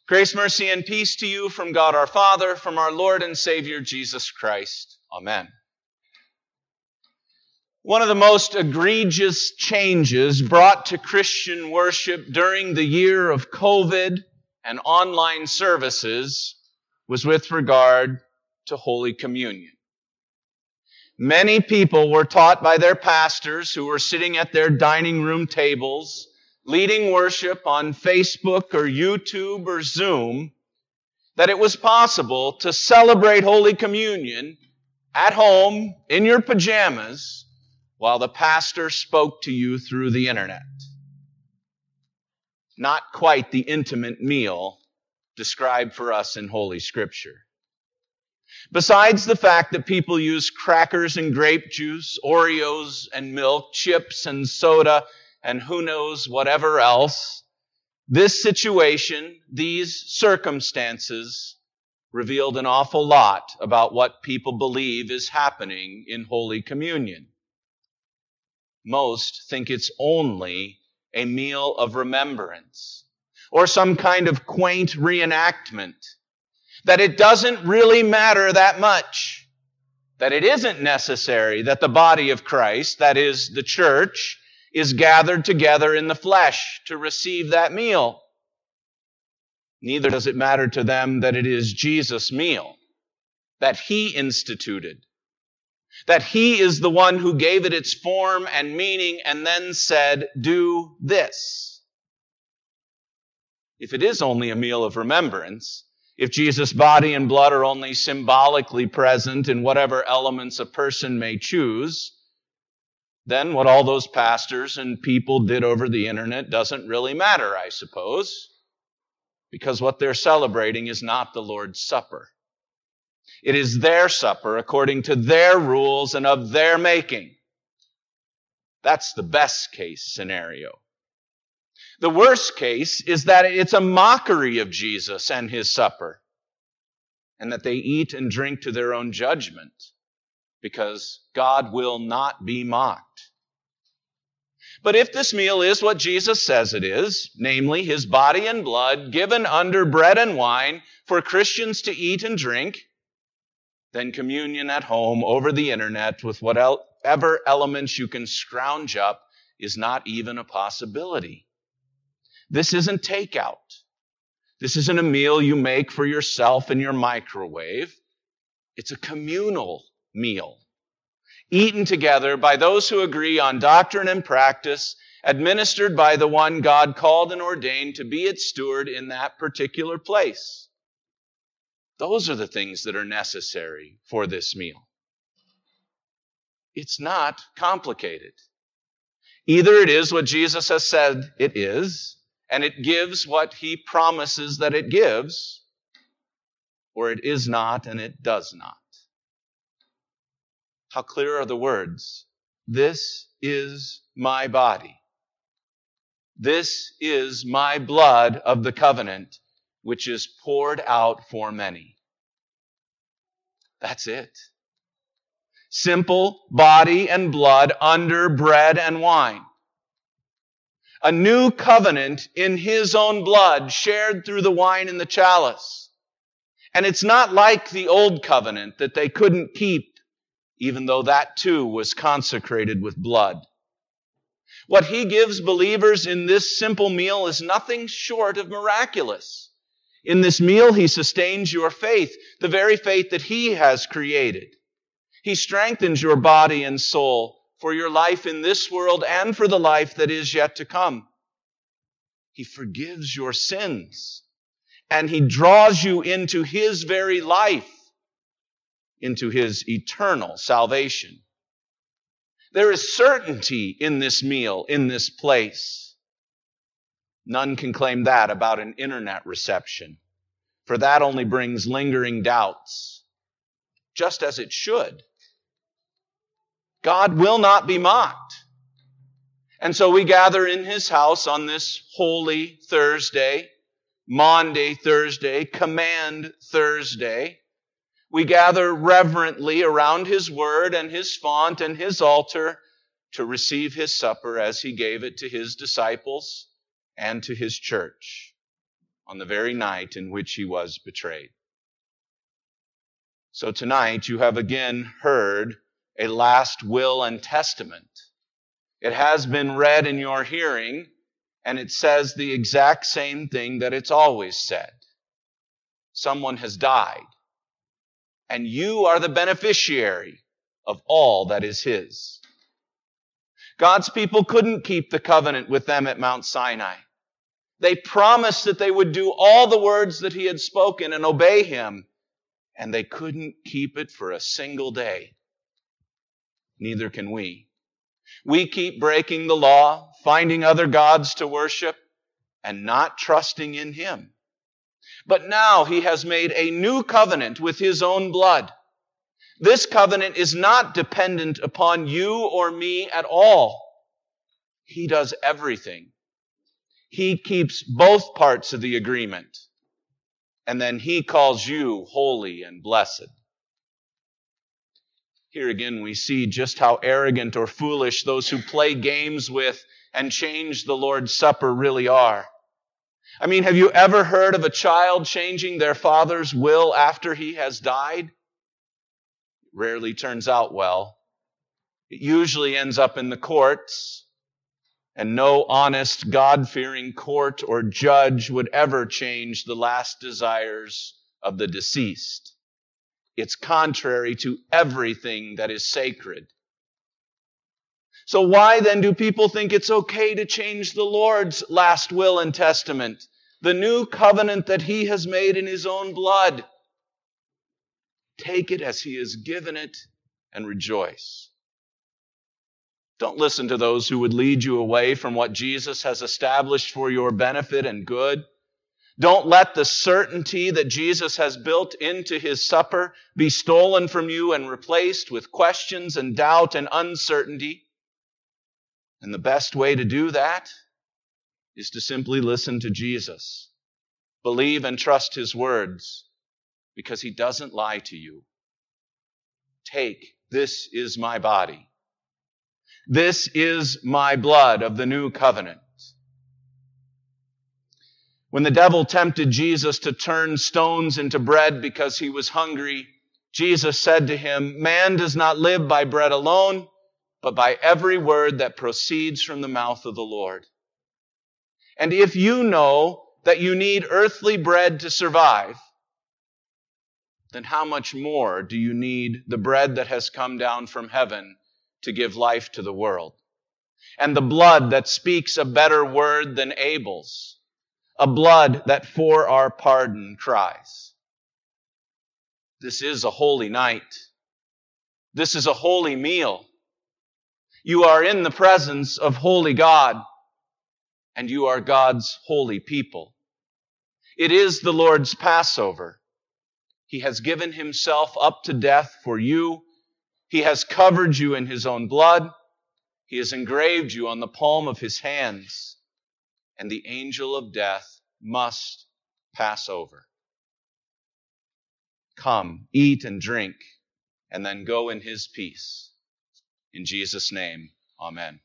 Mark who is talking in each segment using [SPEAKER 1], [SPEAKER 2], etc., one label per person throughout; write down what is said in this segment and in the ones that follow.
[SPEAKER 1] Grace, mercy, and peace to you from God our Father, from our Lord and Savior Jesus Christ. Amen. One of the most egregious changes brought to Christian worship during the year of COVID and online services was with regard to Holy Communion. Many people were taught by their pastors who were sitting at their dining room tables, leading worship on Facebook or YouTube or Zoom, that it was possible to celebrate Holy Communion at home in your pajamas while the pastor spoke to you through the internet. Not quite the intimate meal described for us in Holy Scripture. Besides the fact that people use crackers and grape juice, Oreos and milk, chips and soda, and who knows whatever else, this situation, these circumstances, revealed an awful lot about what people believe is happening in Holy Communion. Most think it's only a meal of remembrance or some kind of quaint reenactment, that it doesn't really matter that much, that it isn't necessary that the body of Christ, that is, the church, is gathered together in the flesh to receive that meal. Neither does it matter to them that it is Jesus' meal, that He instituted, that He is the one who gave it its form and meaning and then said, "Do this." If it is only a meal of remembrance, if Jesus' body and blood are only symbolically present in whatever elements a person may choose, then what all those pastors and people did over the internet doesn't really matter, I suppose, because what they're celebrating is not the Lord's Supper. It is their supper according to their rules and of their making. That's the best case scenario. The worst case is that it's a mockery of Jesus and His supper, and that they eat and drink to their own judgment, because God will not be mocked. But if this meal is what Jesus says it is, namely His body and blood given under bread and wine for Christians to eat and drink, then communion at home over the internet with whatever elements you can scrounge up is not even a possibility. This isn't takeout. This isn't a meal you make for yourself in your microwave. It's a communal meal, eaten together by those who agree on doctrine and practice, administered by the one God called and ordained to be its steward in that particular place. Those are the things that are necessary for this meal. It's not complicated. Either it is what Jesus has said it is, and it gives what He promises that it gives, or it is not and it does not. How clear are the words? This is my body. This is my blood of the covenant, which is poured out for many. That's it. Simple body and blood under bread and wine. A new covenant in His own blood shared through the wine and the chalice. And it's not like the old covenant that they couldn't keep, even though that too was consecrated with blood. What He gives believers in this simple meal is nothing short of miraculous. In this meal, He sustains your faith, the very faith that He has created. He strengthens your body and soul for your life in this world and for the life that is yet to come. He forgives your sins, and He draws you into His very life, into His eternal salvation. There is certainty in this meal, in this place. None can claim that about an internet reception, for that only brings lingering doubts, just as it should. God will not be mocked. And so we gather in His house on this Holy Thursday, Maundy Thursday, Command Thursday. We gather reverently around His Word and His font and His altar to receive His supper as He gave it to His disciples and to His church on the very night in which he was betrayed. So tonight you have again heard a last will and testament. It has been read in your hearing, and it says the exact same thing that it's always said. Someone has died, and you are the beneficiary of all that is his. God's people couldn't keep the covenant with them at Mount Sinai. They promised that they would do all the words that he had spoken and obey him, and they couldn't keep it for a single day. Neither can we. We keep breaking the law, finding other gods to worship, and not trusting in him. But now he has made a new covenant with his own blood. This covenant is not dependent upon you or me at all. He does everything. He keeps both parts of the agreement. And then he calls you holy and blessed. Here again we see just how arrogant or foolish those who play games with and change the Lord's Supper really are. I mean, have you ever heard of a child changing their father's will after he has died? It rarely turns out well. It usually ends up in the courts, and no honest, God-fearing court or judge would ever change the last desires of the deceased. It's contrary to everything that is sacred. So why then do people think it's okay to change the Lord's last will and testament, the new covenant that he has made in his own blood? Take it as he has given it and rejoice. Don't listen to those who would lead you away from what Jesus has established for your benefit and good. Don't let the certainty that Jesus has built into his supper be stolen from you and replaced with questions and doubt and uncertainty. And the best way to do that is to simply listen to Jesus. Believe and trust his words, because he doesn't lie to you. Take, this is my body. This is my blood of the new covenant. When the devil tempted Jesus to turn stones into bread because he was hungry, Jesus said to him, "Man does not live by bread alone, but by every word that proceeds from the mouth of the Lord." And if you know that you need earthly bread to survive, then how much more do you need the bread that has come down from heaven to give life to the world? And the blood that speaks a better word than Abel's, a blood that for our pardon cries. This is a holy night. This is a holy meal. You are in the presence of holy God, and you are God's holy people. It is the Lord's Passover. He has given himself up to death for you. He has covered you in his own blood. He has engraved you on the palm of his hands. And the angel of death must pass over. Come, eat and drink, and then go in his peace. In Jesus' name, amen.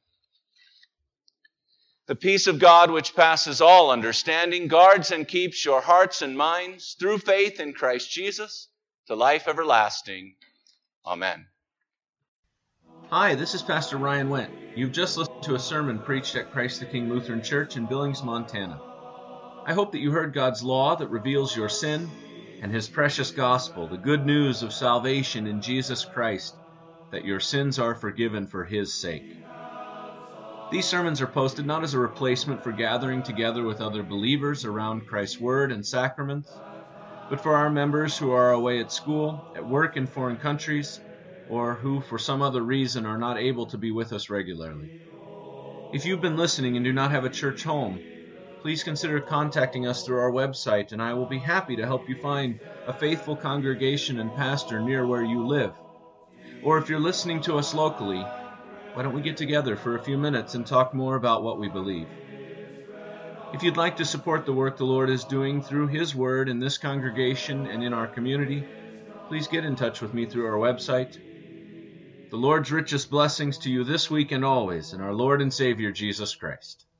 [SPEAKER 1] The peace of God, which passes all understanding, guards and keeps your hearts and minds through faith in Christ Jesus to life everlasting. Amen.
[SPEAKER 2] Hi, this is Pastor Ryan Wendt. You've just listened to a sermon preached at Christ the King Lutheran Church in Billings, Montana. I hope that you heard God's law that reveals your sin and his precious gospel, the good news of salvation in Jesus Christ, that your sins are forgiven for his sake. These sermons are posted not as a replacement for gathering together with other believers around Christ's Word and sacraments, but for our members who are away at school, at work in foreign countries, or who for some other reason are not able to be with us regularly. If you've been listening and do not have a church home, please consider contacting us through our website, and I will be happy to help you find a faithful congregation and pastor near where you live. Or if you're listening to us locally, why don't we get together for a few minutes and talk more about what we believe? If you'd like to support the work the Lord is doing through his word in this congregation and in our community, please get in touch with me through our website. The Lord's richest blessings to you this week and always in our Lord and Savior Jesus Christ.